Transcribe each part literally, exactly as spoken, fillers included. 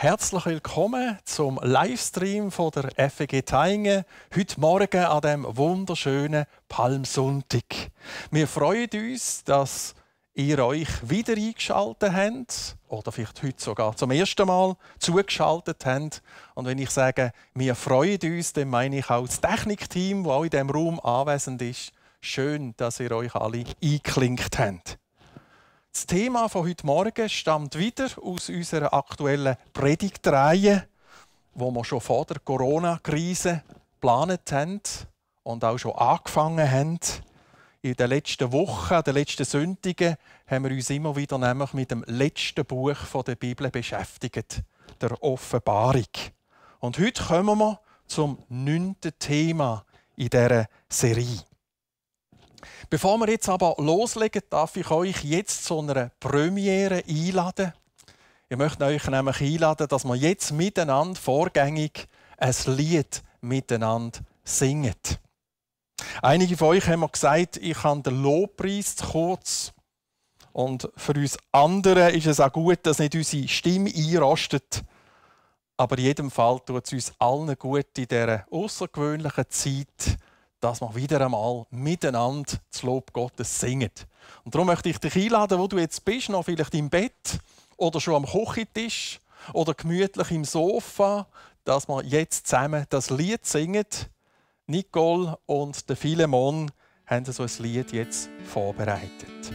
Herzlich willkommen zum Livestream von der F E G Thayngen heute Morgen an diesem wunderschönen Palmsonntag. Wir freuen uns, dass ihr euch wieder eingeschaltet habt oder vielleicht heute sogar zum ersten Mal zugeschaltet habt. Und wenn ich sage, wir freuen uns, dann meine ich auch das Technikteam, das auch in diesem Raum anwesend ist. Schön, dass ihr euch alle eingeklinkt habt. Das Thema von heute Morgen stammt wieder aus unserer aktuellen Predigtreihe, die wir schon vor der Corona-Krise geplant haben und auch schon angefangen haben. In den letzten Wochen, den letzten Sonntagen, haben wir uns immer wieder nämlich mit dem letzten Buch der Bibel beschäftigt, der Offenbarung. Und heute kommen wir zum neunten Thema in dieser Serie. Bevor wir jetzt aber loslegen, darf ich euch jetzt zu einer Premiere einladen. Ich möchte euch nämlich einladen, dass wir jetzt miteinander vorgängig ein Lied miteinander singen. Einige von euch haben mir gesagt, ich habe den Lobpreis zu kurz. Und für uns anderen ist es auch gut, dass nicht unsere Stimme einrostet. Aber in jedem Fall tut es uns allen gut in dieser außergewöhnlichen Zeit, dass wir wieder einmal miteinander das Lob Gottes singen. Und darum möchte ich dich einladen, wo du jetzt bist, noch vielleicht im Bett oder schon am Küchentisch oder gemütlich im Sofa, dass wir jetzt zusammen das Lied singen. Nicole und der Philemon haben so ein Lied jetzt vorbereitet.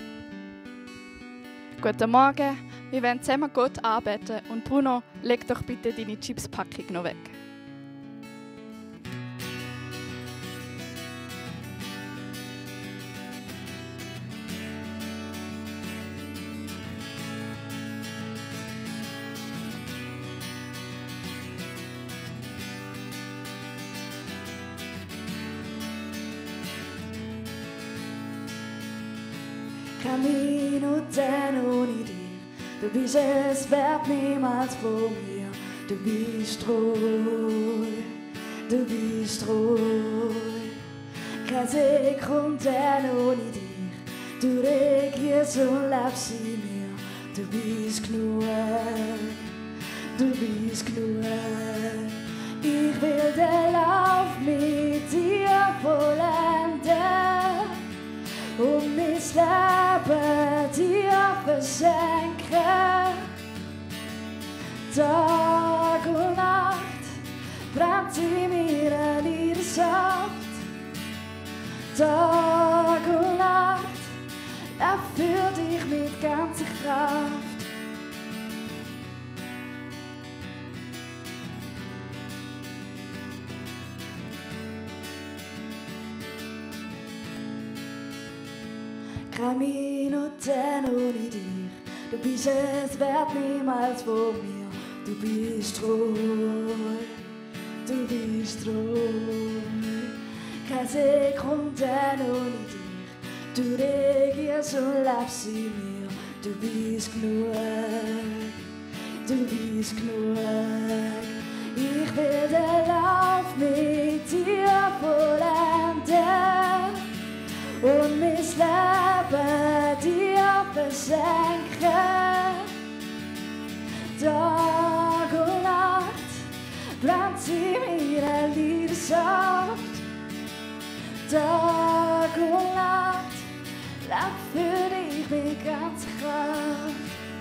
Guten Morgen, wir wollen zusammen Gott anbeten. Und Bruno, leg doch bitte deine Chipspackung noch weg. Camino denn ohne dich, du bist es wert niemals vor mir. Du bist treu, du bist treu. Keine Sekunde ohne dich, du regierst und lebst in mir. Du bist genug, du bist genug. Ich will den Lauf mit dir vollenden und mein Leben dir verschenken. Tag und Nacht brennt in mir eine Leidenschaft. Tag und Nacht leb für dich mit ganzer Kraft. Camino denn ohne dich, du bist es wert niemals vor mir. Du bist treu, du bist treu. Keine Sekunde ohne dich, du regierst und lebst in mir. Du bist genug, du bist genug. Ich will den Lauf mit dir vollenden und mein Leben dir verschenken. Tag und Nacht brennt in mir eine Leidenschaft. Tag und Nacht leb für dich mit ganzer Kraft.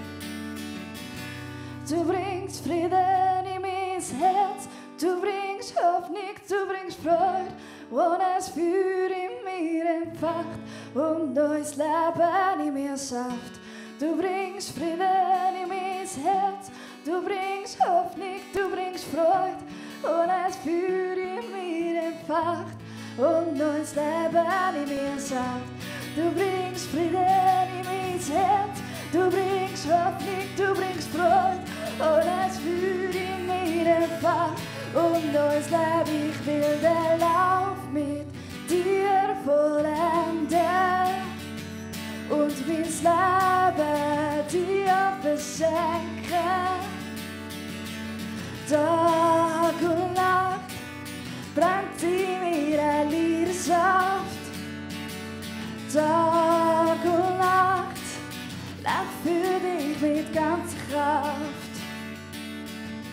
Du bringst Frieden in mein Herz, du bringst Hoffnung, du bringst Freude, und es Feuer in mir entfacht und neues Leben in mir schafft. Du bringst Frieden in mein Herz, du bringst Hoffnung, du bringst Freude, und es Feuer in mir entfacht und neues Leben in mir schafft. Du bringst Frieden in mein Herz, du bringst Hoffnung, du bringst Freude, und es Feuer in mir entfacht und neues Leben. Ich will den Lauf mit dir vollenden und mein Leben dir verschenken. Tag und Nacht brennt in mir eine Leidenschaft. Tag und Nacht leb für dich mit ganzer Kraft.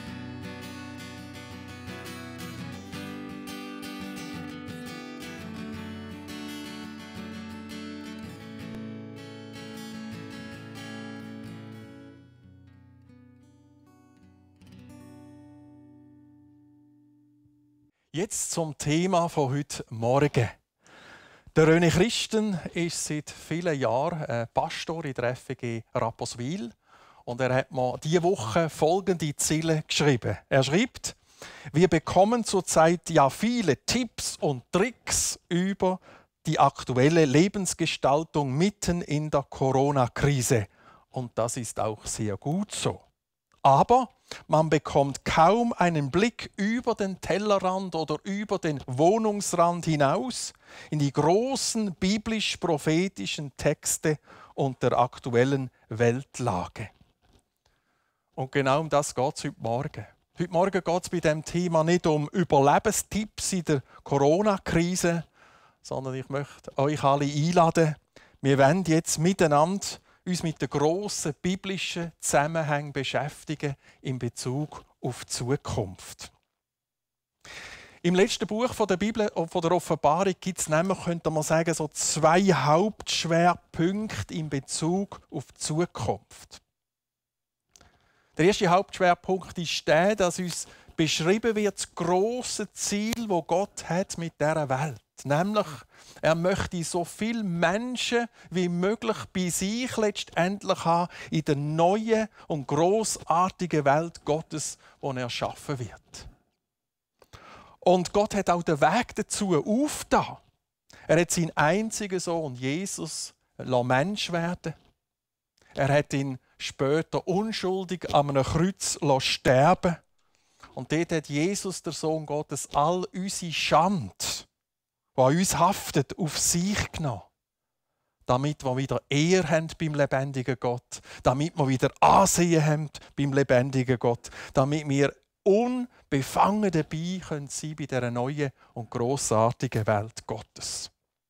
Jetzt zum Thema von heute Morgen. Der René Christen ist seit vielen Jahren Pastor in der F E G Rapperswil und er hat mir diese Woche folgende Ziele geschrieben. Er schreibt: Wir bekommen zurzeit ja viele Tipps und Tricks über die aktuelle Lebensgestaltung mitten in der Corona-Krise. Und das ist auch sehr gut so. Aber man bekommt kaum einen Blick über den Tellerrand oder über den Wohnungsrand hinaus in die großen biblisch-prophetischen Texte und der aktuellen Weltlage. Und genau um das geht es heute Morgen. Heute Morgen geht es bei diesem Thema nicht um Überlebenstipps in der Corona-Krise, sondern ich möchte euch alle einladen. Wir wollen jetzt miteinander uns mit den grossen biblischen Zusammenhängen beschäftigen in Bezug auf die Zukunft. Im letzten Buch von der Bibel, von der Offenbarung, gibt es nämlich, könnte man sagen, so zwei Hauptschwerpunkte in Bezug auf die Zukunft. Der erste Hauptschwerpunkt ist der, dass uns beschrieben wird, das grosse Ziel, das Gott hat mit dieser Welt. Nämlich, er möchte so viele Menschen wie möglich bei sich letztendlich haben in der neuen und grossartigen Welt Gottes, die er schaffen wird. Und Gott hat auch den Weg dazu aufgetan. Er hat seinen einzigen Sohn Jesus Mensch werden. Er hat ihn später unschuldig an einem Kreuz sterben. Und dort hat Jesus, der Sohn Gottes, all unsere Schande, die an uns haftet, auf sich genommen. Damit wir wieder Ehre haben beim lebendigen Gott. Damit wir wieder Ansehen haben beim lebendigen Gott. Damit wir unbefangen dabei sein können bei dieser neuen und grossartigen Welt Gottes.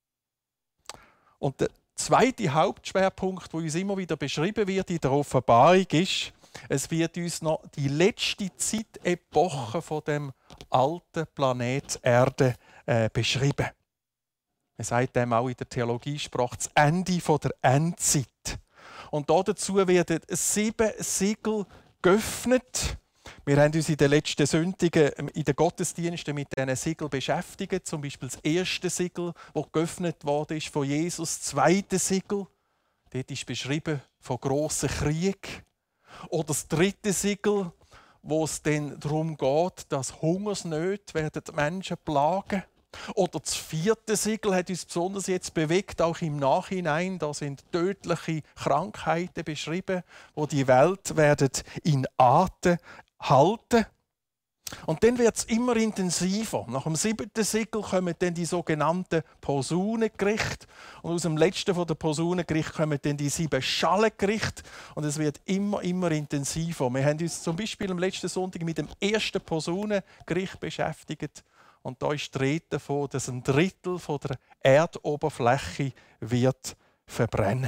Und der zweite Hauptschwerpunkt, der uns immer wieder beschrieben wird in der Offenbarung, ist, es wird uns noch die letzte Zeitepoche von dem alten Planet Erde äh, beschrieben. Man sagt dem auch in der Theologiesprache das Ende von der Endzeit. Und dazu werden sieben Siegel geöffnet. Wir haben uns in den letzten Sonntagen in den Gottesdiensten mit diesen Siegeln beschäftigt. Zum Beispiel das erste Siegel, das geöffnet wurde, ist von Jesus. Das zweite Siegel, dort ist beschrieben von grossen Krieg. Oder das dritte Siegel, wo es dann darum geht, dass Hungersnöte werden die Menschen plagen. Oder das vierte Siegel hat uns besonders jetzt bewegt, auch im Nachhinein. Da sind tödliche Krankheiten beschrieben, wo die Welt werden in Atem halten. Und dann wird es immer intensiver. Nach dem siebten Siegel kommen dann die sogenannten Posaunengerichte. Und aus dem letzten von der Posaunengericht kommen dann die sieben Schallengerichte. Und es wird immer, immer intensiver. Wir haben uns zum Beispiel am letzten Sonntag mit dem ersten Posaunengericht beschäftigt. Und da ist die Rede davon, dass ein Drittel von der Erdoberfläche wird verbrennen.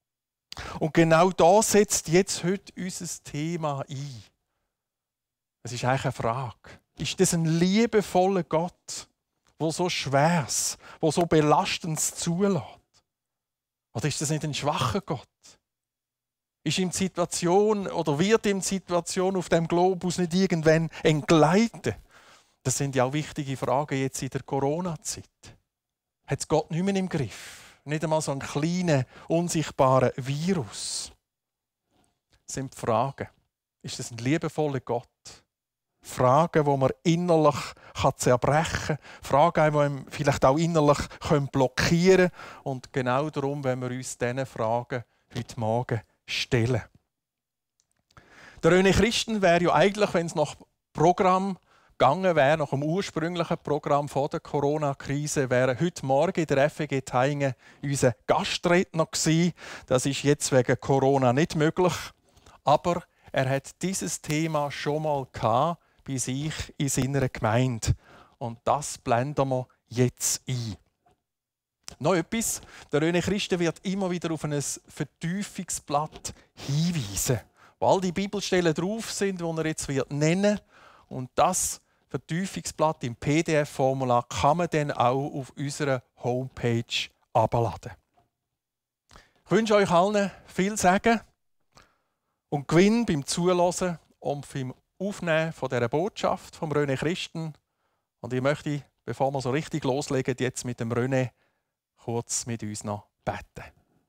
Und genau da setzt jetzt heute unser Thema ein. Es ist eigentlich eine Frage. Ist das ein liebevoller Gott, der so Schweres, der so Belastendes zulässt? Oder ist das nicht ein schwacher Gott? Ist ihm die Situation oder wird ihm die Situation auf dem Globus nicht irgendwann entgleiten? Das sind ja auch wichtige Fragen jetzt in der Corona-Zeit. Hat es Gott nicht mehr im Griff? Nicht einmal so einen kleinen, unsichtbaren Virus? Das sind die Fragen. Ist das ein liebevoller Gott? Fragen, die man innerlich zerbrechen kann. Fragen, die man vielleicht auch innerlich blockieren können. Und genau darum wollen wir uns diese Fragen heute Morgen stellen. Der René Christen wäre ja eigentlich, wenn es nach Programm gegangen wäre, nach dem ursprünglichen Programm vor der Corona-Krise, wäre heute Morgen in der F E G Thayngen unser Gastredner gewesen. Das ist jetzt wegen Corona nicht möglich. Aber er hat dieses Thema schon mal gehabt bei sich in seiner Gemeinde. Und das blenden wir jetzt ein. Noch etwas. Der René Christen wird immer wieder auf ein Vertiefungsblatt hinweisen, wo all die Bibelstellen drauf sind, die er jetzt wird nennen. Und das Vertiefungsblatt im P D F-Formular kann man dann auch auf unserer Homepage herunterladen. Ich wünsche euch allen viel Segen und Gewinn beim Zuhören und beim Aufnehmen von dieser Botschaft vom René Christen. Und ich möchte, bevor wir so richtig loslegen, jetzt mit dem René kurz mit uns noch beten.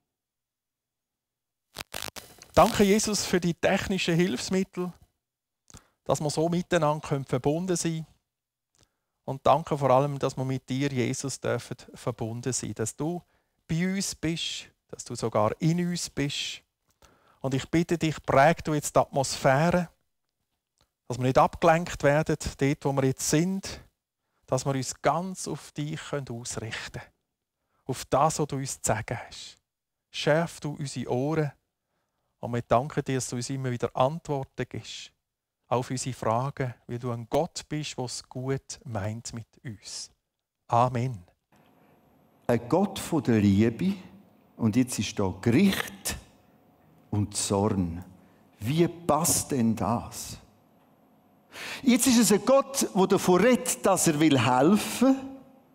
Danke, Jesus, für die technischen Hilfsmittel, dass wir so miteinander verbunden sein können. Und danke vor allem, dass wir mit dir, Jesus, dürfen verbunden sein, dass du bei uns bist, dass du sogar in uns bist. Und ich bitte dich, präg du jetzt die Atmosphäre, dass wir nicht abgelenkt werden, dort, wo wir jetzt sind, dass wir uns ganz auf dich ausrichten können. Auf das, was du uns zu sagen hast. Schärf du unsere Ohren und wir danken dir, dass du uns immer wieder Antworten gibst auf unsere Fragen, weil du ein Gott bist, der es gut meint mit uns. Amen. Ein Gott von der Liebe und jetzt ist da Gericht und Zorn. Wie passt denn das? Jetzt ist es ein Gott, der davon redet, dass er helfen will.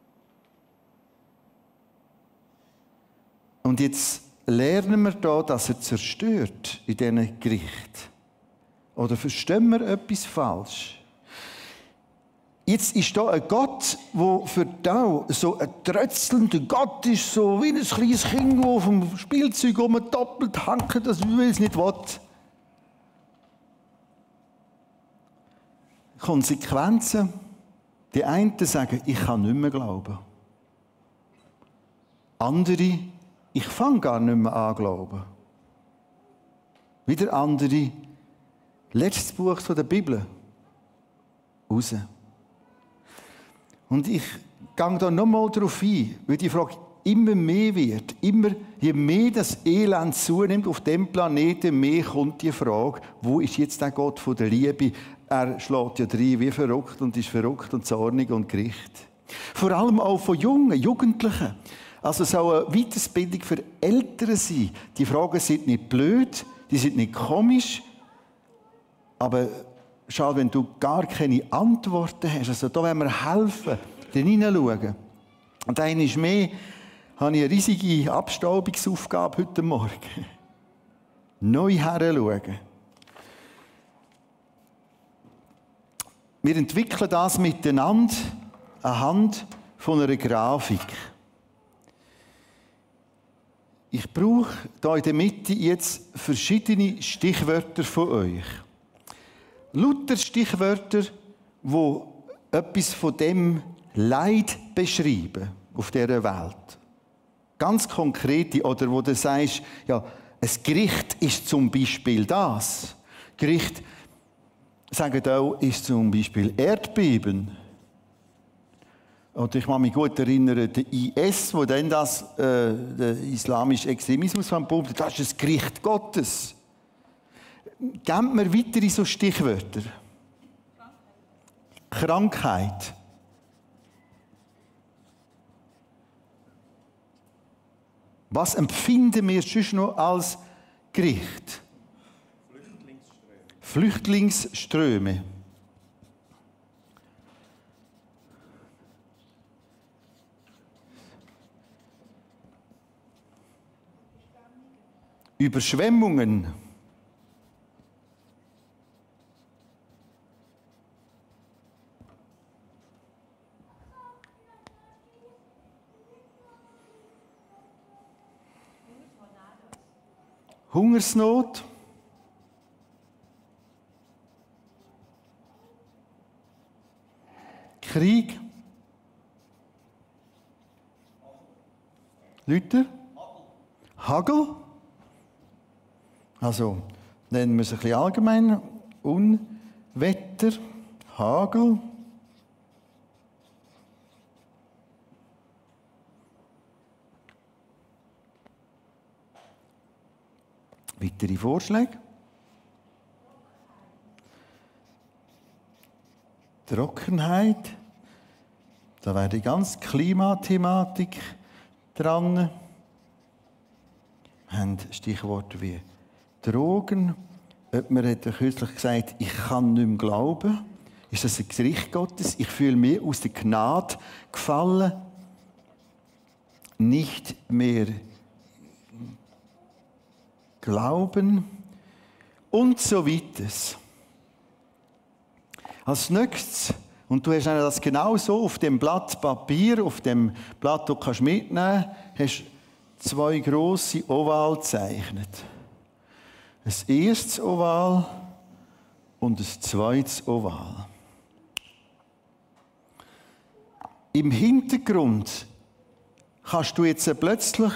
Und jetzt lernen wir da, dass er zerstört in diesen Gericht. Oder verstehen wir etwas falsch? Jetzt ist da ein Gott, der für da so ein trötzelnder Gott ist, so wie ein kleines Kind, das auf dem Spielzeug doppelt hankt, das will es nicht will. Konsequenzen. Die einen sagen, ich kann nicht mehr glauben. Andere, ich fange gar nicht mehr an glauben. Wieder andere, letztes Buch der Bibel, raus. Und ich gehe da nochmal darauf ein, weil die Frage immer mehr wird. Immer, je mehr das Elend zunimmt auf dem Planeten, mehr kommt die Frage, wo ist jetzt der Gott von der Liebe? Er schlägt ja rein wie verrückt und ist verrückt und zornig und Gericht. Vor allem auch von Jungen, Jugendlichen. Also es soll eine Weiterbildung für Eltern sein. Die Fragen sind nicht blöd, die sind nicht komisch, aber schau, wenn du gar keine Antworten hast, also da wollen wir helfen, da hineinschauen. Und einmal mehr habe ich eine riesige Abstaubungsaufgabe heute Morgen. Neu heranschauen. Wir entwickeln das miteinander anhand von einer Grafik. Ich brauche hier in der Mitte jetzt verschiedene Stichwörter von euch. Lauter Stichwörter, die etwas von dem Leid beschreiben auf dieser Welt. Ganz konkrete, oder wo du sagst, ja, ein Gericht ist zum Beispiel das. Gericht, sagen auch, ist zum Beispiel Erdbeben. Oder ich kann mich gut erinnern, der I S, wo dann das, äh, der islamische Extremismus behauptet, das ist das Gericht Gottes. Gebt mir weitere so Stichwörter. Krankheit. Krankheit. Was empfinden wir sonst noch als Gericht? Flüchtlingsströme. Flüchtlingsströme. Überschwemmungen. Hungersnot. Krieg. Lüter. Hagel. Also, nennen wir es ein bisschen allgemein. Unwetter, Hagel. Weitere Vorschläge? Trockenheit. Da wäre die ganze Klimathematik dran. Wir haben Stichworte wie Drogen. Jemand hat kürzlich gesagt, ich kann nicht mehr glauben. Ist das ein Gericht Gottes? Ich fühle mich aus der Gnade gefallen. Nicht mehr glauben und so weiter. Als nächstes Und du hast das genau so auf dem Blatt Papier, auf dem Blatt, das du mitnehmen kannst, hast zwei grosse Oval gezeichnet. Ein erstes Oval und ein zweites Oval. Im Hintergrund kannst du jetzt plötzlich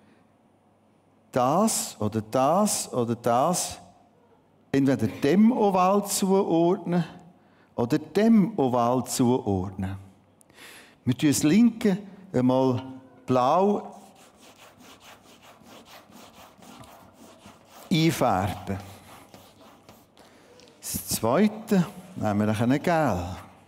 das oder das oder das entweder dem Oval zuordnen oder dem Oval zuordnen. Wir tun das linke einmal blau einfärben. Das zweite nehmen wir ein Gel.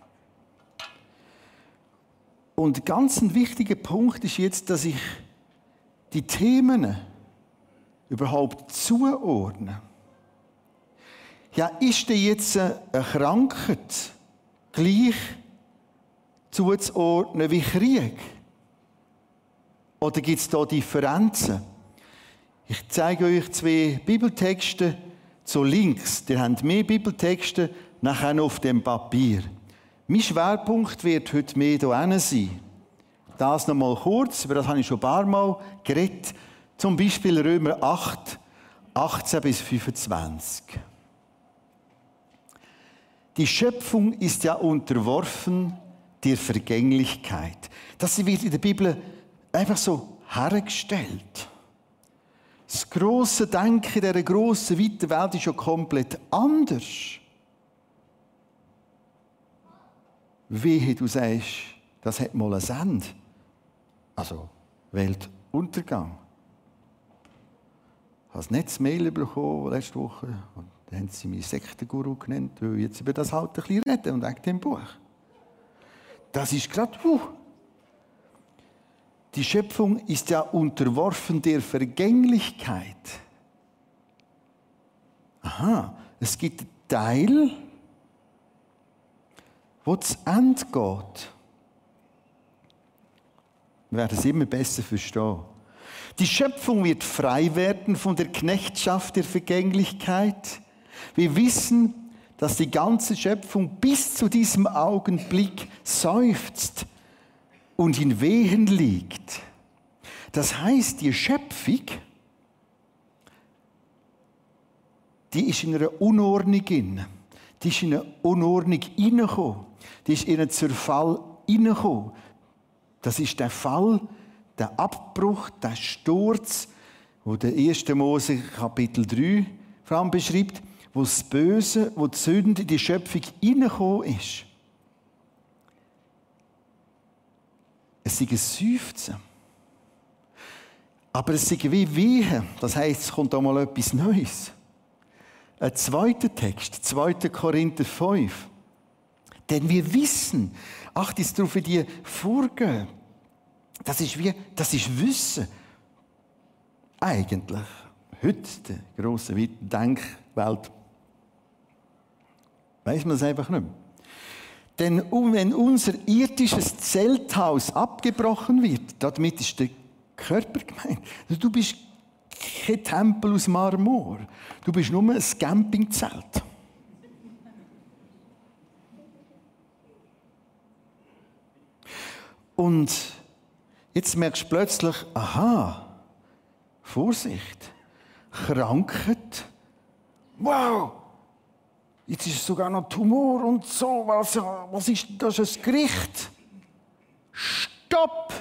Und ein ganz wichtiger Punkt ist jetzt, dass ich die Themen überhaupt zuordne. Ja, ist denn jetzt eine Krankheit gleich zuzuordnen wie Krieg? Oder gibt es da Differenzen? Ich zeige euch zwei Bibeltexte zu links. Ihr habt mehr Bibeltexte nachher auf dem Papier. Mein Schwerpunkt wird heute mehr hier sein. Das noch mal kurz, über das habe ich schon ein paar Mal geredet. Zum Beispiel Römer acht, achtzehn bis fünfundzwanzig. Die Schöpfung ist ja unterworfen der Vergänglichkeit. Das wird in der Bibel einfach so hergestellt. Das grosse Denken dieser grossen, weiten Welt ist ja komplett anders. Wehe, du sagst, das hat mal ein Ende. Also Weltuntergang. Ich habe ein Netzmail bekommen letzte Woche. Und da haben sie mich Sektenguru genannt, weil ich jetzt über das halt ein bisschen reden und wegen dem Buch. Das ist gerade, uh. Die Schöpfung ist ja unterworfen der Vergänglichkeit. Aha, es gibt einen Teil, wo zu Ende geht. Wir werden es immer besser verstehen. Die Schöpfung wird frei werden von der Knechtschaft der Vergänglichkeit. Wir wissen, dass die ganze Schöpfung bis zu diesem Augenblick seufzt und in Wehen liegt. Das heißt, die Schöpfung, die ist in einer Unordnung inne. Die ist in eine Unordnung hineingekommen. Die ist in einen Zerfall hineingekommen. Das ist der Fall, der Abbruch, der Sturz, wo der erste Mose Kapitel drei vor allem beschreibt, wo das Böse, wo die Sünde in die Schöpfung hineingekommen ist. Es ist ein Seufzen. Aber es ist wie Wehen. Das heisst, es kommt einmal etwas Neues. Ein zweiter Text, zweiter Korinther fünf. Denn wir wissen, acht ist darauf, wie die vorgehen. Das ist wie, das ist Wissen. Eigentlich, heute, der grossen, weiten Denkwelt, weiss man es einfach nicht mehr. Denn wenn unser irdisches Zelthaus abgebrochen wird, damit ist der Körper gemeint. Du bist kein Tempel aus Marmor. Du bist nur ein Campingzelt. Und jetzt merkst du plötzlich, aha, Vorsicht, Krankheit, wow, jetzt ist es sogar noch Tumor und so, was, was ist das, ist ein Gericht? Stopp!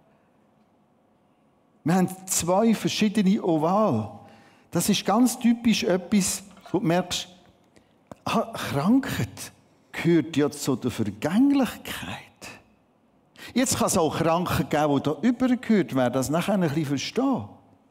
Wir haben zwei verschiedene Oval. Das ist ganz typisch etwas, wo du merkst, ah, Krankheit gehört ja zu der Vergänglichkeit. Jetzt kann es auch Krankheit geben, die da übergehört werden, das nachher ein bisschen verstehen.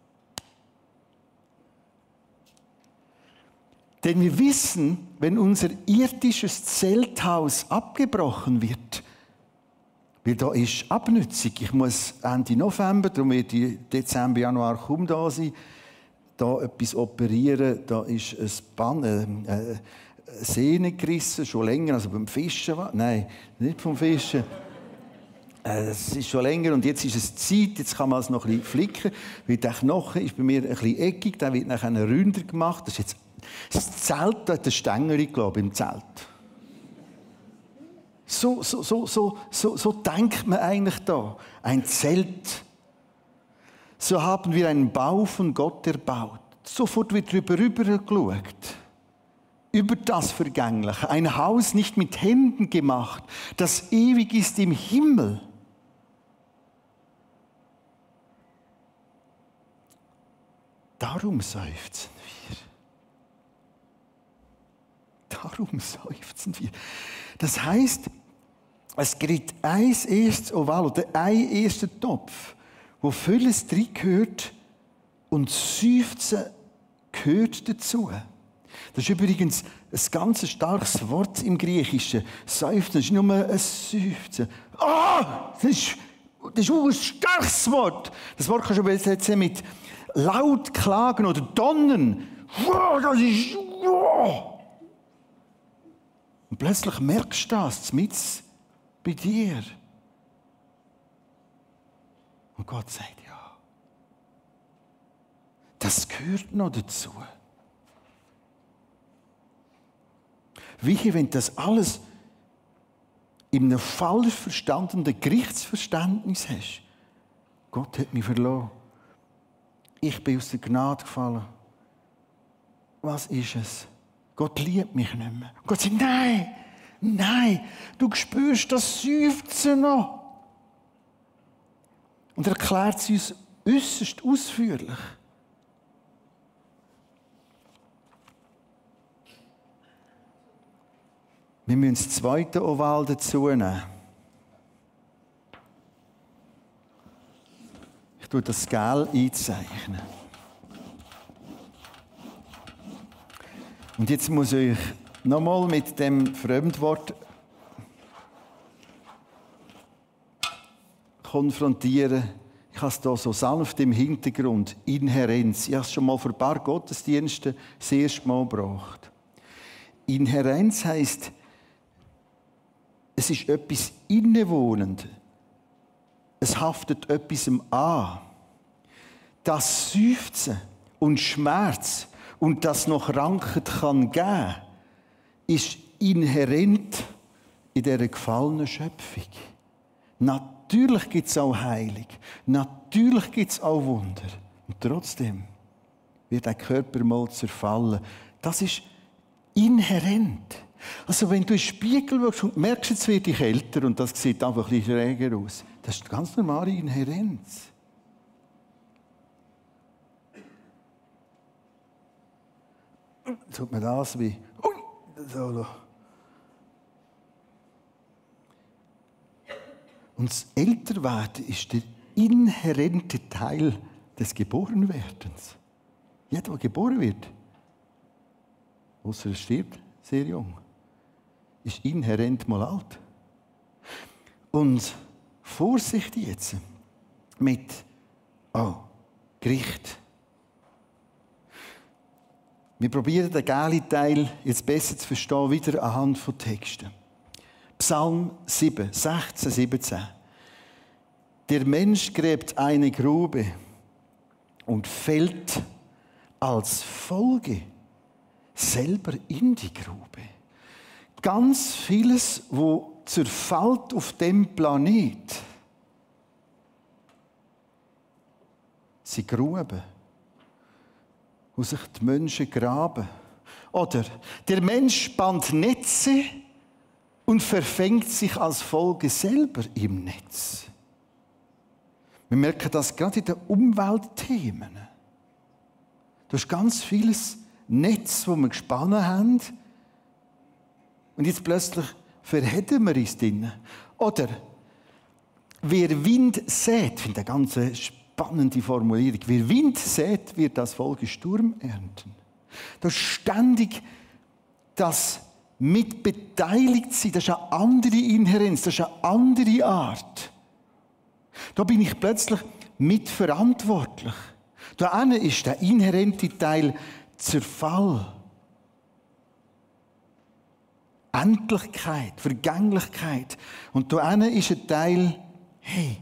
Denn wir wissen, wenn unser irdisches Zelthaus abgebrochen wird, weil da ist Abnützung. Ich muss Ende November, darum wird ich Dezember, Januar kaum da sein, da etwas operieren, da ist ein Band, äh, äh, Sehne gerissen, schon länger, also beim Fischen. Nein, nicht vom Fischen. Es ist schon länger und jetzt ist es Zeit, jetzt kann man es noch ein bisschen flicken, weil der Knochen ist bei mir ein bisschen eckig, der wird nachher ein Ründer gemacht. Das ist jetzt das Zelt, da hat der Stängel, glaube ich, im Zelt. So, so, so, so, so, so denkt man eigentlich da. Ein Zelt. So haben wir einen Bau von Gott erbaut. Sofort wird drüber rüber geschaut. Über das Vergängliche. Ein Haus nicht mit Händen gemacht, das ewig ist im Himmel. Darum seufzen wir. Darum seufzen wir. Das heisst, es gibt ein erstes Oval oder ein erster Topf, wo vieles drin gehört und Seufzen gehört dazu. Das ist übrigens ein ganz starkes Wort im Griechischen. Seufzen ist nicht nur ein Seufzen. Ah, das ist, das ist ein starkes Wort. Das Wort kannst du übersetzen mit laut klagen oder donnern. Wow, das ist... Wow. Und plötzlich merkst du das mit bei dir. Und Gott sagt, ja, das gehört noch dazu. Wie wenn das alles in einem falsch verstandenen Gerichtsverständnis hast. Gott hat mich verloren. Ich bin aus der Gnade gefallen. Was ist es? Gott liebt mich nicht mehr. Und Gott sagt, nein, nein, du spürst das Seufzen noch. Und er erklärt es uns äußerst ausführlich. Wir müssen das zweite Oval dazu nehmen. Ich tue das Gel einzeichnen. Und jetzt muss ich euch nochmal mit dem Fremdwort konfrontieren. Ich habe es hier so sanft im Hintergrund. Inhärenz. Ich habe es schon mal vor ein paar Gottesdiensten das erste Mal gebracht. Inhärenz heisst, es ist etwas innewohnend. Es haftet etwas an. Das Seufzen und Schmerz und das noch Krankheit kann geben, ist inhärent in dieser gefallenen Schöpfung. Natürlich gibt es auch Heilung. Natürlich gibt es auch Wunder. Und trotzdem wird der Körper mal zerfallen. Das ist inhärent. Also wenn du in den Spiegel schaust und merkst, jetzt werde ich älter und das sieht einfach ein bisschen schräger aus, das ist eine ganz normale Inhärenz. Tut mir das wie... Ui, so. Und das Älterwerden ist der inhärente Teil des Geborenwerdens. Jeder, der geboren wird, ausser er stirbt, sehr jung, ist inhärent mal alt. Und Vorsicht jetzt mit oh, Gericht. Wir probieren den Gali-Teil jetzt besser zu verstehen, wieder anhand von Texten. Psalm sieben, sechzehn, siebzehn. Der Mensch gräbt eine Grube und fällt als Folge selber in die Grube. Ganz vieles, wo zerfällt auf dem Planet, sind Gruben, wo sich die Menschen graben. Oder der Mensch spannt Netze und verfängt sich als Folge selber im Netz. Wir merken das gerade in den Umweltthemen. Da ist ganz vieles Netz, das wir gespannt haben. Und jetzt plötzlich verhedden wir uns drin. Oder wer Wind sät, ich finde eine ganz spannende Formulierung, wer Wind sät, wird als Folge Sturm ernten. Da ist ständig das mit beteiligt sein, das ist eine andere Inhärenz, das ist eine andere Art. Da bin ich plötzlich mitverantwortlich. Da ist der inhärente Teil Zerfall, Endlichkeit, Vergänglichkeit. Und da ist ein Teil, hey,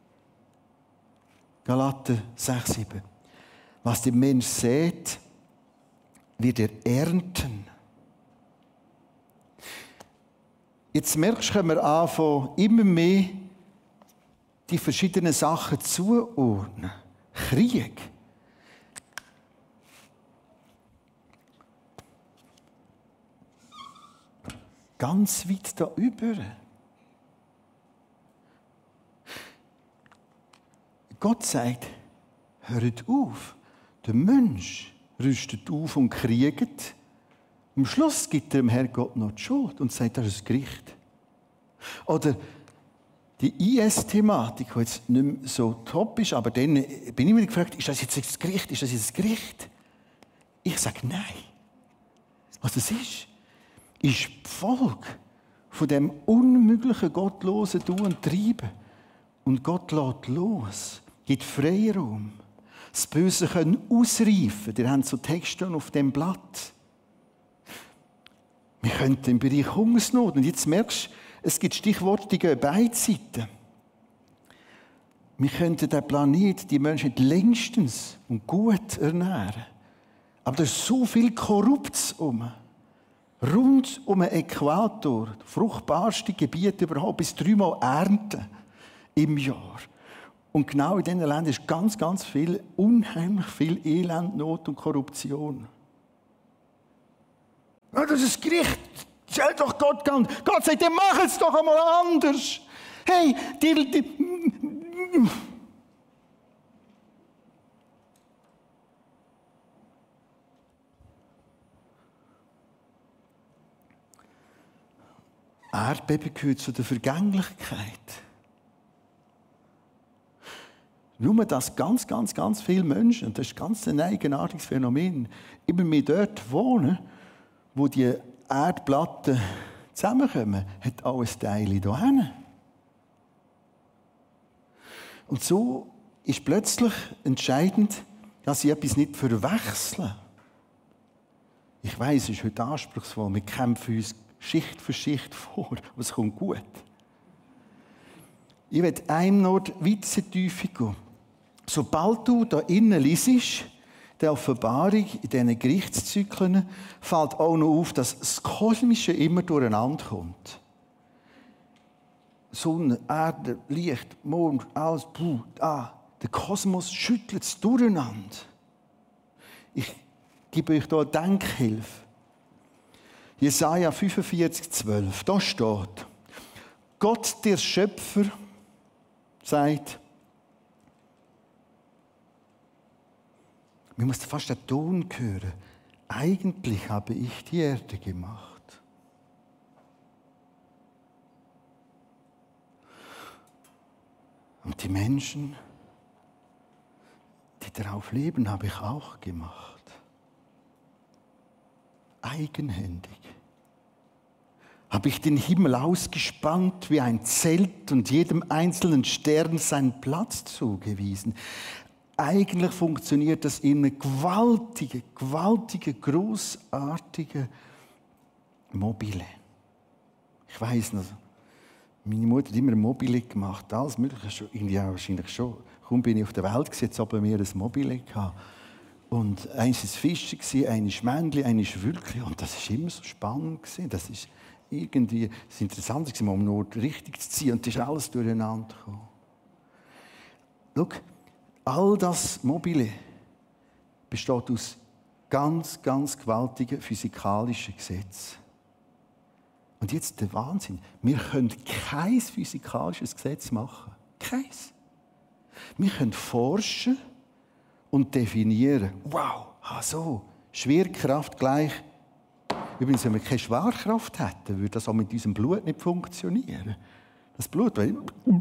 Galater sechs, sieben. Was der Mensch sät, wird er ernten. Jetzt merkst du, können wir anfangen, immer mehr die verschiedenen Sachen zuordnen. Krieg. Ganz weit da über. Gott sagt, hört auf. Der Mensch rüstet auf und kriegt. Am Schluss gibt er dem Herrgott noch die Schuld und sagt, das ist das Gericht. Oder die I S-Thematik, die jetzt nicht mehr so top ist, aber dann bin ich mir gefragt, ist das jetzt das Gericht? Ist das jetzt das Gericht? Ich sage nein. Was das ist, ist die Folge von dem unmöglichen, gottlosen Tun und Treiben. Und Gott lässt los, gibt Freiraum. Das Böse können ausreifen. Ihr habt so Texte auf dem Blatt. Wir könnten im Bereich Hungersnot, und jetzt merkst du, es gibt Stichworte, die gehen beide Seiten. Wir könnten den Planet, die Menschen längstens und gut ernähren. Aber da ist so viel Korruptes um. Rund um den Äquator, fruchtbarste Gebiete überhaupt, bis dreimal Ernten im Jahr. Und genau in diesen Ländern ist ganz, ganz viel, unheimlich viel Elend, Not und Korruption. Ja, das ist das Gericht. Stell doch Gott an. Gott sagt, dann mach es doch einmal anders. Hey, die... die Erdbeben gehört zu der Vergänglichkeit. Nur, dass ganz, ganz, ganz viele Menschen, und das ist ganz ein eigenartiges Phänomen, immer mehr dort wohnen, wo die Erdplatten zusammenkommen, hat auch ein Teil hierhin. Und so ist plötzlich entscheidend, dass sie etwas nicht verwechseln. Ich weiss, es ist heute anspruchsvoll, wir kämpfen uns Schicht für Schicht vor, aber es kommt gut. Ich will einem noch weiter Tiefe gehen. Sobald du da innen liest, der Offenbarung in diesen Gerichtszyklen, fällt auch noch auf, dass das Kosmische immer durcheinander kommt. Sonne, Erde, Licht, Mond, alles, puh, ah, der Kosmos schüttelt es durcheinander. Ich gebe euch hier eine Denkhilfe. Jesaja fünfundvierzig, zwölf, da steht, Gott, der Schöpfer, sagt, man muss fast den Ton hören, eigentlich habe ich die Erde gemacht. Und die Menschen, die darauf leben, habe ich auch gemacht. Eigenhändig. Habe ich den Himmel ausgespannt wie ein Zelt und jedem einzelnen Stern seinen Platz zugewiesen. Eigentlich funktioniert das in einem gewaltigen, gewaltigen, grossartigen Mobile. Ich weiss noch, meine Mutter hat immer ein Mobile gemacht, alles Mögliche, irgendwie auch wahrscheinlich schon. Kaum bin ich auf der Welt gewesen, jetzt aber mir ein Mobile gehabt. Und eins war Fischer, eines Männchen, eines Wülkli. Und das war immer so spannend. Das ist irgendwie das Interessante, um am Nord richtig zu ziehen. Und das ist alles durcheinander gekommen. Schau, all das Mobile besteht aus ganz, ganz gewaltigen physikalischen Gesetzen. Und jetzt der Wahnsinn. Wir können kein physikalisches Gesetz machen. Keins. Wir können forschen und definieren. Wow, ah so, Schwerkraft gleich. Übrigens, wenn wir keine Schwerkraft hätten, würde das auch mit unserem Blut nicht funktionieren. Das Blut, weil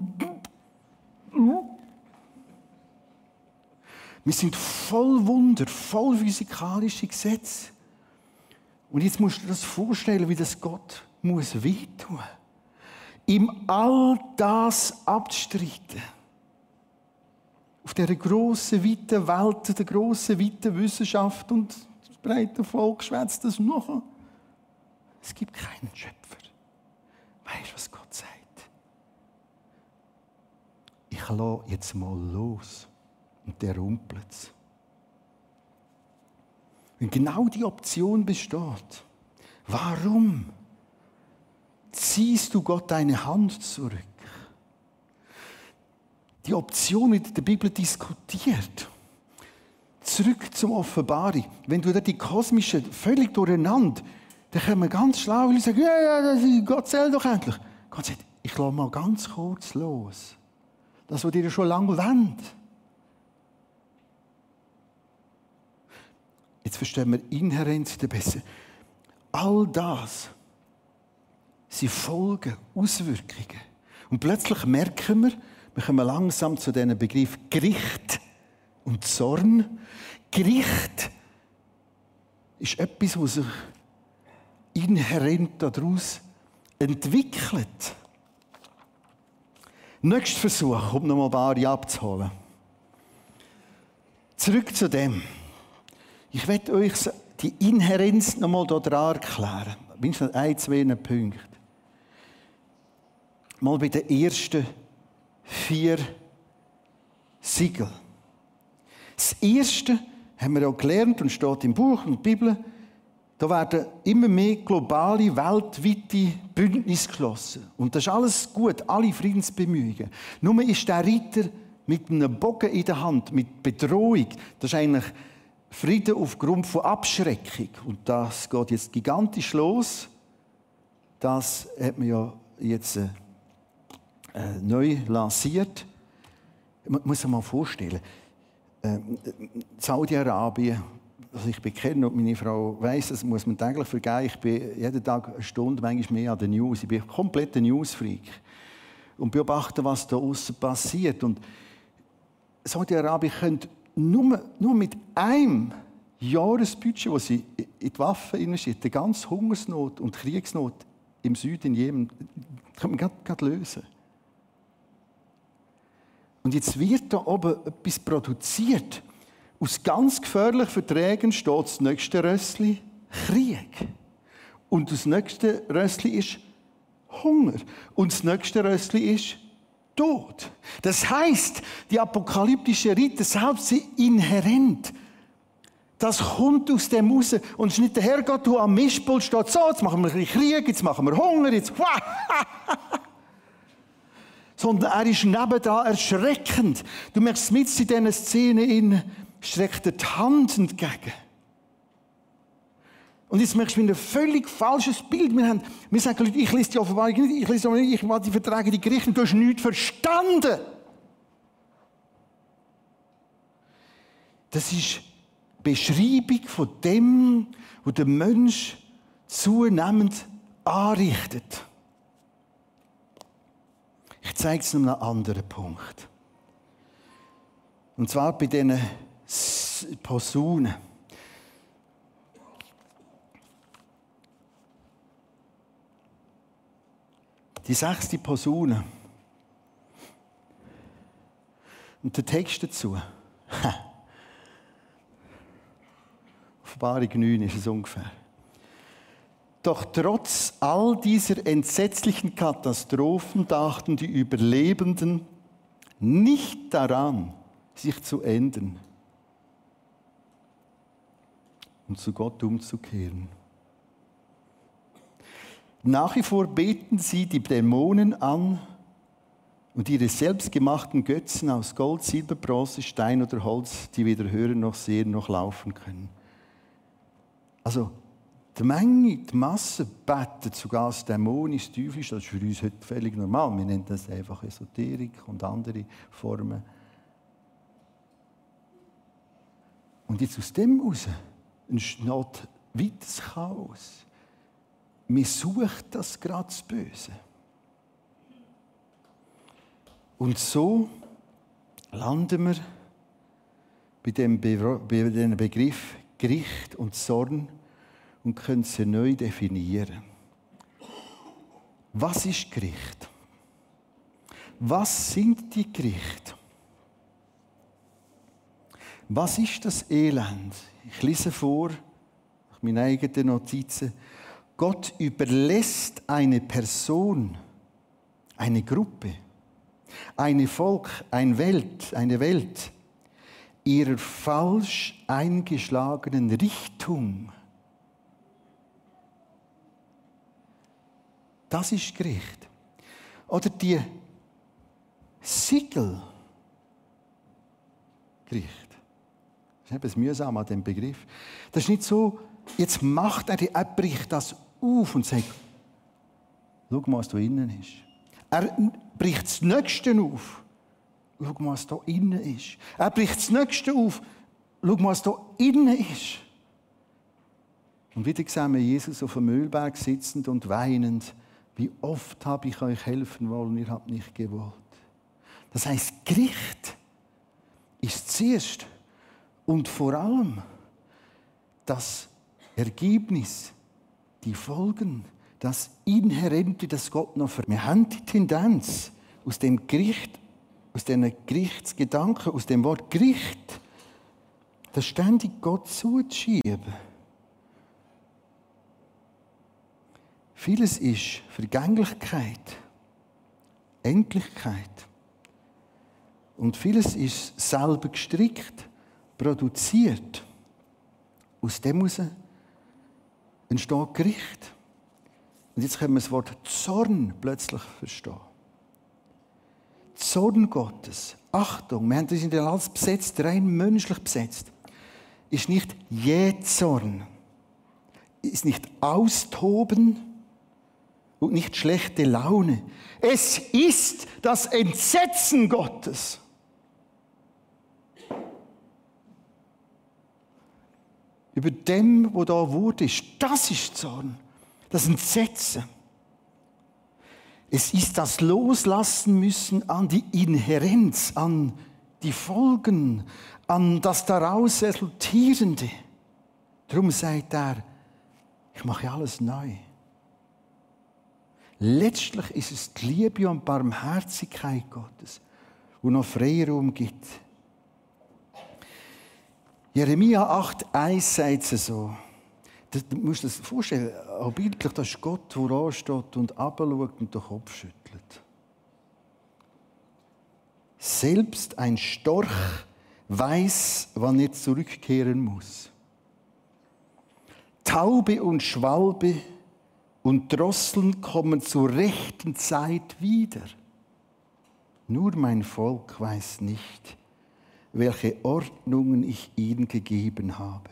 wir sind voll Wunder, voll physikalische Gesetze. Und jetzt musst du dir das vorstellen, wie das Gott muss wehtun. Ihm all das abzustreiten. Auf dieser grossen, weiten Welt, der grossen, weiten Wissenschaft und das breite Volk schwätzt das noch. Es gibt keinen Schöpfer. Weißt du, was Gott sagt? Ich lasse jetzt mal los. Und der rumpelt es. Und genau die Option besteht. Warum ziehst du Gott deine Hand zurück? Die Option wird in der Bibel diskutiert. Zurück zum Offenbarung. Wenn du da die kosmische völlig durcheinander, dann können wir ganz schlau und sagen, ja, ja, das ist, Gott zählt doch endlich. Gott sagt, ich lasse mal ganz kurz los. Das, was ihr schon lange wollt. Jetzt verstehen wir Inhärenz der besser. All das sind Folgen, Auswirkungen. Und plötzlich merken wir, wir kommen langsam zu diesem Begriff Gericht und Zorn. Gericht ist etwas, was sich inhärent daraus entwickelt. Nächster Versuch, um noch mal ein paar Jahre abzuholen. Zurück zu dem. Ich werde euch die Inhärenz noch mal hier erklären. Mindestens ein, zwei Punkte. Mal bei den ersten vier Siegel. Das erste haben wir auch gelernt und steht im Buch und der Bibel. Da werden immer mehr globale, weltweite Bündnisse geschlossen. Und das ist alles gut, alle Friedensbemühungen. Nur ist der Ritter mit einem Bogen in der Hand, mit Bedrohung, das ist eigentlich Frieden aufgrund von Abschreckung. Und das geht jetzt gigantisch los. Das hat man ja jetzt äh, neu lanciert. Man muss sich mal vorstellen, äh, Saudi-Arabien, also ich bekenne und meine Frau weiss, das muss man täglich vergeben. Ich bin jeden Tag eine Stunde, manchmal mehr an der News. Ich bin komplett ein Newsfreak. Und beobachte, was da außen passiert. Und Saudi-Arabien könnte nur, nur mit einem Jahresbudget, das sie in die Waffen investieren, die ganze Hungersnot und Kriegsnot im Süden in Jemen, kann man gerade, gerade lösen. Und jetzt wird da oben etwas produziert. Aus ganz gefährlichen Verträgen steht das nächste Rössli Krieg. Und das nächste Rössli ist Hunger. Und das nächste Rössli ist Tod. Das heisst, die apokalyptische Ritter selbst sind inhärent. Das kommt aus dem raus. Und es ist nicht der Herrgott, der am Mischpult steht, so, jetzt machen wir ein bisschen Krieg, jetzt machen wir Hunger, jetzt sondern er ist nebenan erschreckend. Du merkst mit in diesen Szenen, streckt er die Hand entgegen. Und jetzt merkst du, wie ein völlig falsches Bild wir haben. Wir sagen, Leute, ich lese die Offenbarung nicht, ich lese auch nicht, ich will die Verträge, die Gerichte, du hast nichts verstanden. Das ist Beschreibung von dem, was der Mensch zunehmend anrichtet. Ich zeige es noch einen anderen Punkt. Und zwar bei diesen Posaunen. Die sechste Posaune. Und der Text dazu. Offenbarung neun ist es ungefähr. Doch trotz all dieser entsetzlichen Katastrophen dachten die Überlebenden nicht daran, sich zu ändern und zu Gott umzukehren. Nach wie vor beten sie die Dämonen an und ihre selbstgemachten Götzen aus Gold, Silber, Bronze, Stein oder Holz, die weder hören noch sehen noch laufen können. Also, die Menge, die Masse betet sogar das dämonisch, teuflisch, das ist für uns heute völlig normal. Wir nennen das einfach Esoterik und andere Formen. Und jetzt aus dem heraus entsteht weites Chaos. Man sucht das gerade das Böse. Und so landen wir bei dem Be- bei dem Begriff Gericht und Zorn und können sie neu definieren. Was ist Gericht? Was sind die Gerichte? Was ist das Elend? Ich lese vor, nach meinen eigenen Notizen. Gott überlässt eine Person, eine Gruppe, ein Volk, eine Welt, eine Welt ihrer falsch eingeschlagenen Richtung. Das ist Gericht. Oder die Siegel. Gericht. Das ist etwas mühsam an diesem Begriff. Das ist nicht so, jetzt macht er, er bricht das auf und sagt, schau mal, was da innen ist. Er bricht das Nächste auf. Schau mal, was da innen ist. Er bricht das Nächste auf. Schau mal, was da innen ist. Und wieder sehen wir Jesus auf dem Ölberg sitzend und weinend. Wie oft habe ich euch helfen wollen, ihr habt nicht gewollt. Das heisst, Gericht ist zuerst und vor allem das Ergebnis, die Folgen, das Inhärente, das Gott noch für. Wir haben die Tendenz, aus dem Gericht, aus diesen Gerichtsgedanken, aus dem Wort Gericht, das ständig Gott zuzuschieben. Vieles ist Vergänglichkeit, Endlichkeit. Und vieles ist selber gestrickt, produziert. Aus dem heraus entsteht Gericht. Und jetzt können wir das Wort Zorn plötzlich verstehen. Zorn Gottes, Achtung, wir haben das in der alles besetzt, rein menschlich besetzt, ist nicht Jähzorn, ist nicht Austoben und nicht schlechte Laune. Es ist das Entsetzen Gottes. Über dem, wo da wurde, das ist Zorn. Das Entsetzen. Es ist das Loslassen müssen an die Inhärenz, an die Folgen, an das daraus Resultierende. Darum sagt er, ich mache alles neu. Letztlich ist es die Liebe und Barmherzigkeit Gottes, die noch Freiraum gibt. Jeremia acht eins sagt es so. Du musst dir das vorstellen, auch bildlich, das ist Gott, der ansteht und runterschaut und den Kopf schüttelt. Selbst ein Storch weiß, wann er zurückkehren muss. Taube und Schwalbe und Drosseln kommen zur rechten Zeit wieder. Nur mein Volk weiß nicht, welche Ordnungen ich ihnen gegeben habe.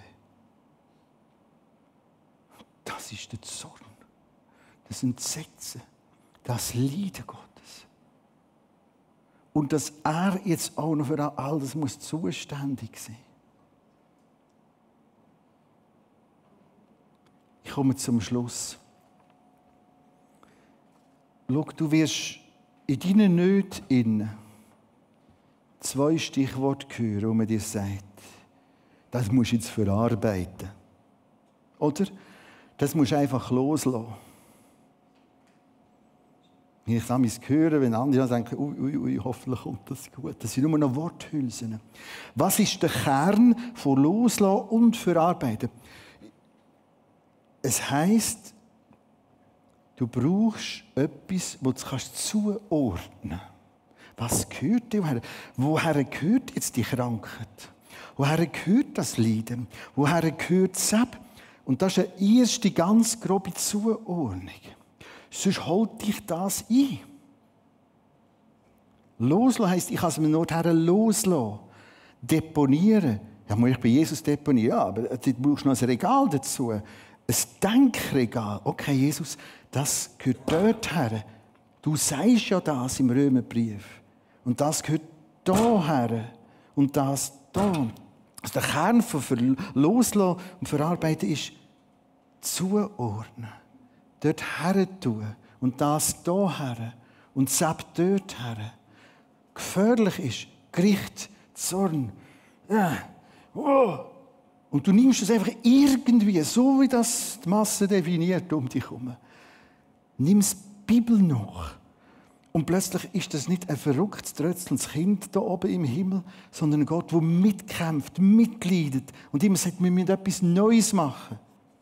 Das ist der Zorn, das Entsetzen, das Leiden Gottes. Und dass er jetzt auch noch für all das muss zuständig sein. Ich komme zum Schluss. Schau, du wirst in deinen Nöten zwei Stichworte hören, wo man dir sagt, das musst du jetzt verarbeiten. Oder? Das musst du einfach loslassen. Wenn ich das höre, wenn andere denken, ui, ui, ui, hoffentlich kommt das gut. Das sind nur noch Worthülsen. Was ist der Kern von Loslassen und Verarbeiten? Es heisst, du brauchst etwas, das du zuordnen kannst. Was gehört dir? Woher gehört jetzt die Krankheit? Woher gehört das Leiden? Woher gehört das Ab? Und das ist eine erste ganz grobe Zuordnung. Sonst holt dich das ein. Loslassen heisst, ich kann es mir nur loslassen. Deponieren. Ja, muss ich bei Jesus deponieren? Ja, aber du brauchst noch ein Regal dazu. Ein Denkregal. Okay, Jesus, das gehört dort her. Du sagst ja das im Römerbrief. Und das gehört da her. Und das da. Also der Kern von Loslassen und Verarbeiten ist zuordnen. Dort her tun. Und das da her. Und das dort her. Gefährlich ist Gericht, Zorn. Ja. Oh. Und du nimmst es einfach irgendwie, so wie das die Masse definiert, um dich herum. Nimm die Bibel nach. Und plötzlich ist das nicht ein verrücktes, trötzelndes Kind da oben im Himmel, sondern ein Gott, der mitkämpft, mitleidet und immer sagt, wir müssen etwas Neues machen.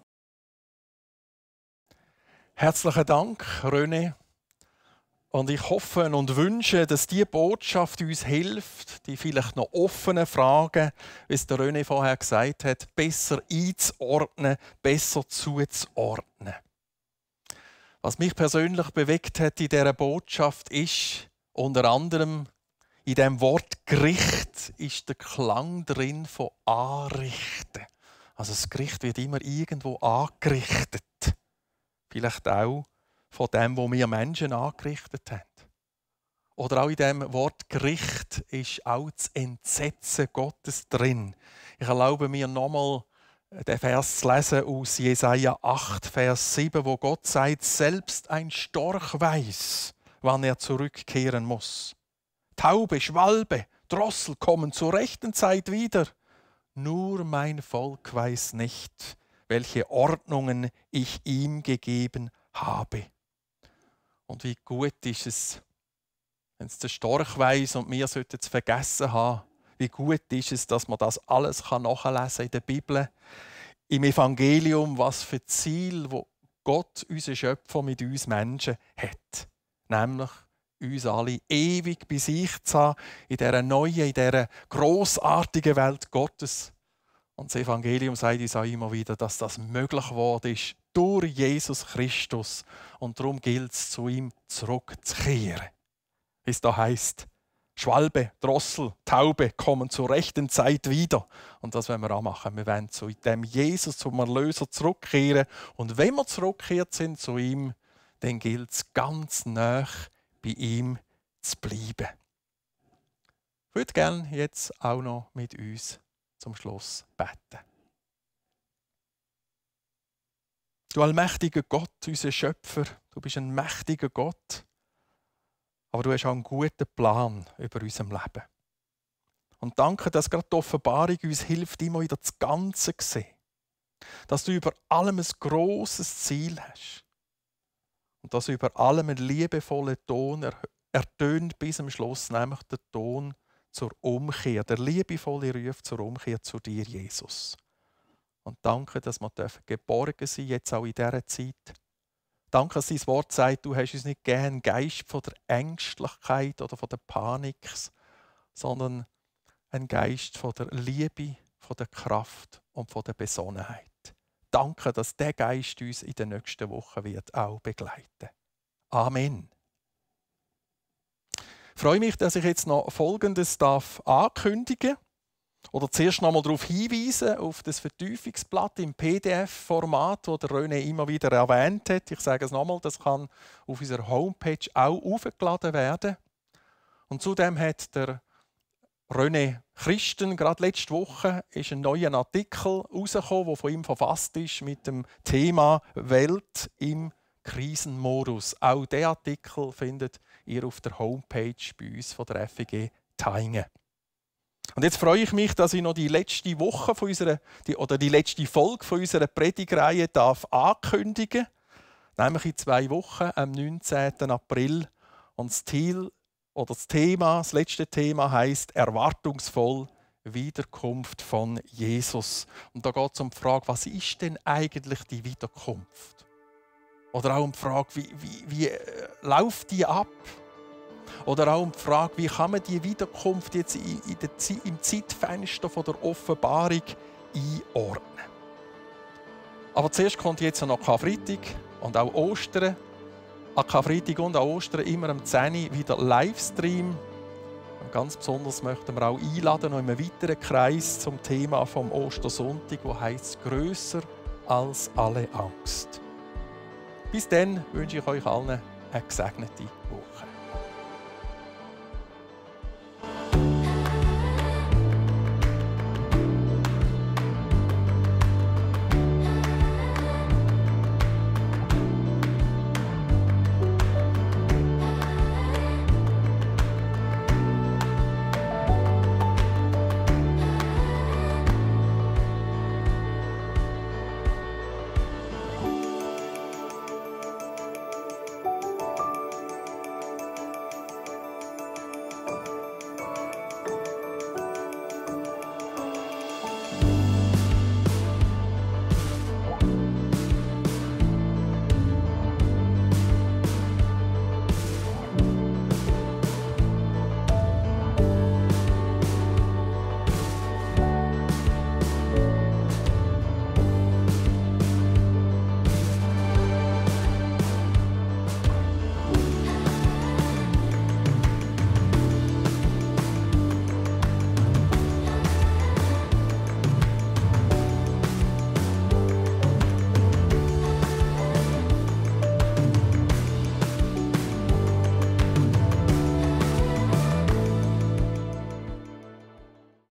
Herzlichen Dank, René. Und ich hoffe und wünsche, dass diese Botschaft uns hilft, die vielleicht noch offenen Fragen, wie es der René vorher gesagt hat, besser einzuordnen, besser zuzuordnen. Was mich persönlich bewegt hat in dieser Botschaft ist, unter anderem in dem Wort Gericht ist der Klang drin von anrichten. Also das Gericht wird immer irgendwo angerichtet. Vielleicht auch von dem, wo wir Menschen angerichtet haben. Oder auch in dem Wort Gericht ist auch das Entsetzen Gottes drin. Ich erlaube mir nochmal den Vers zu lesen aus Jesaja acht, Vers sieben, wo Gott sagt, selbst ein Storch weiß, wann er zurückkehren muss. Taube, Schwalbe, Drossel kommen zur rechten Zeit wieder. Nur mein Volk weiß nicht, welche Ordnungen ich ihm gegeben habe. Und wie gut ist es, wenn es der Storch weiss und wir sollten es vergessen haben, wie gut ist es, dass man das alles nachlesen kann in der Bibel, im Evangelium, was für Ziel, wo Gott, unser Schöpfer, mit uns Menschen hat. Nämlich uns alle ewig bei sich zu haben, in dieser neuen, in dieser grossartigen Welt Gottes. Und das Evangelium sagt uns auch immer wieder, dass das möglich geworden ist durch Jesus Christus. Und darum gilt es, zu ihm zurückzukehren. Wie es da heisst, Schwalbe, Drossel, Taube kommen zur rechten Zeit wieder. Und das wollen wir auch machen. Wir wollen zu dem Jesus, zum Erlöser, zurückkehren. Und wenn wir zurückgekehrt sind zu ihm, dann gilt es ganz nah bei ihm zu bleiben. Ich würde gerne jetzt auch noch mit uns zum Schluss beten. Du allmächtiger Gott, unser Schöpfer, du bist ein mächtiger Gott, aber du hast auch einen guten Plan über unser Leben. Und danke, dass gerade die Offenbarung uns hilft, immer wieder das Ganze zu sehen. Dass du über allem ein grosses Ziel hast. Und dass über allem ein liebevoller Ton er, ertönt bis zum Schluss, nämlich der Ton zur Umkehr, der liebevolle Ruf zur Umkehr zu dir, Jesus. Und danke, dass wir geborgen sein dürfen, jetzt auch in dieser Zeit. Danke, dass dein Wort sagt, du hast uns nicht gegeben einen Geist von der Ängstlichkeit oder von der Panik, sondern einen Geist von der Liebe, von der Kraft und von der Besonnenheit. Danke, dass der Geist uns in den nächsten Wochen wird auch begleiten. Amen. Ich freue mich, dass ich jetzt noch Folgendes darf ankündigen oder zuerst noch einmal darauf hinweisen, auf das Vertiefungsblatt im P D F-Format, das der René immer wieder erwähnt hat. Ich sage es nochmal, das kann auf unserer Homepage auch aufgeladen werden. Und zudem hat der René Christen, gerade letzte Woche, ist ein neuer Artikel herausgekommen, der von ihm verfasst ist mit dem Thema Welt im Krisenmodus. Auch diesen Artikel findet ihr auf der Homepage bei uns von der F E G Thaingen. Und jetzt freue ich mich, dass ich noch die letzte Woche von unserer, die, oder die letzte Folge von unserer Predigtreihe darf ankündigen, nämlich in zwei Wochen, am neunzehnten April. Und das Ziel oder das Thema, das letzte Thema heisst erwartungsvoll Wiederkunft von Jesus. Und da geht es um die Frage, was ist denn eigentlich die Wiederkunft? Oder auch um die Frage, wie, wie, wie äh, läuft die ab? Oder auch um die Frage, wie kann man die Wiederkunft jetzt in, in der, im Zeitfenster von der Offenbarung einordnen? Aber zuerst kommt jetzt noch Karfreitag und auch Ostern. An Karfreitag und an Ostern immer am zehn Uhr wieder Livestream. Und ganz besonders möchten wir auch einladen, noch in einem weiteren Kreis zum Thema vom Ostersonntag, das heisst «Grösser als alle Angst». Bis dann wünsche ich euch allen eine gesegnete Woche.